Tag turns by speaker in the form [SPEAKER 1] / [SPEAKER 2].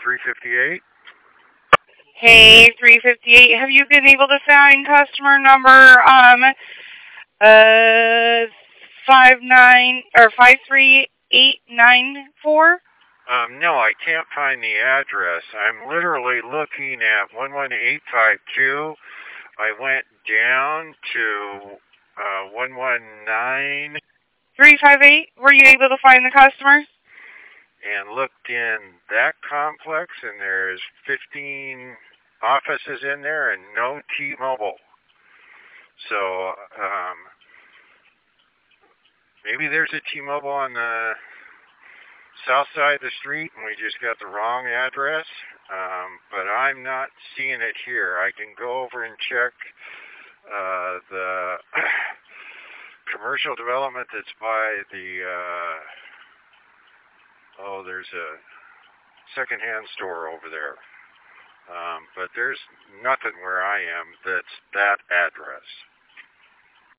[SPEAKER 1] 358.
[SPEAKER 2] Hey, 358. Have you been able to find customer number 53894?
[SPEAKER 1] No, I can't find the address. I'm literally looking at 11852. I went down to 119
[SPEAKER 2] 358. Were you able to find the customer?
[SPEAKER 1] and looked in that complex, and there's 15 offices in there and no T-Mobile. So maybe there's a T-Mobile on the south side of the street and we just got the wrong address, but I'm not seeing it here. I can go over and check the commercial development that's by the there's a secondhand store over there, but there's nothing where I am that's that address.